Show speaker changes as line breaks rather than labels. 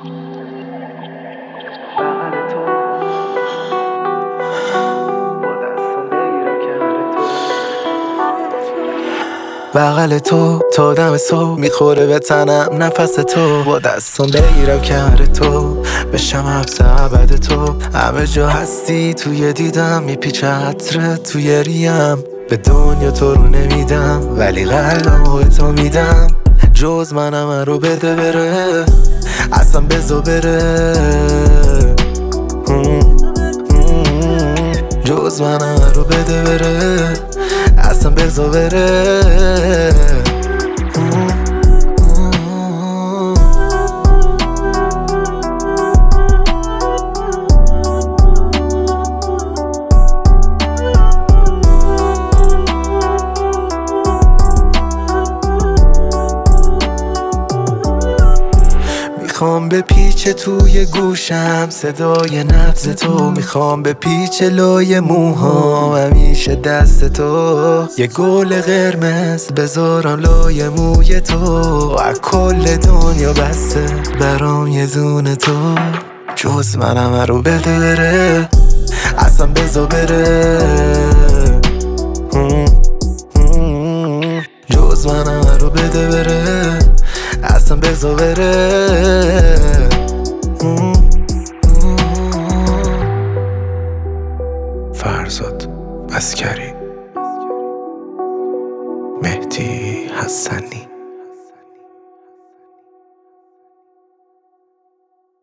بغل تو تا دم صبح میخوره به تنم نفس تو، با دستم بگیرم کمر تو، بشم حبس ابد تو. همه جا هستی توی دیدم، میپیچه عطرت توی ریم. به دنیا تو رو نمیدم ولی قلبم به تو میدم. جز منم رو بده بره، اصلا بزا بره. جز منم رو بده بره، اصلا بزا بره. میخوام به پیچ توی گوشم صدای نبض تو، میخوام به پیچ لای موهام همیشه دست تو. یه گل قرمز بذارم لای موی تو، از کل دنیا بسته برام یه دونه تو. جز منم رو بده بره، اصلا بزا بره. جز منم رو بده بره، اصلا بزا بره. فرزاد عسکری، مهدی حسنی.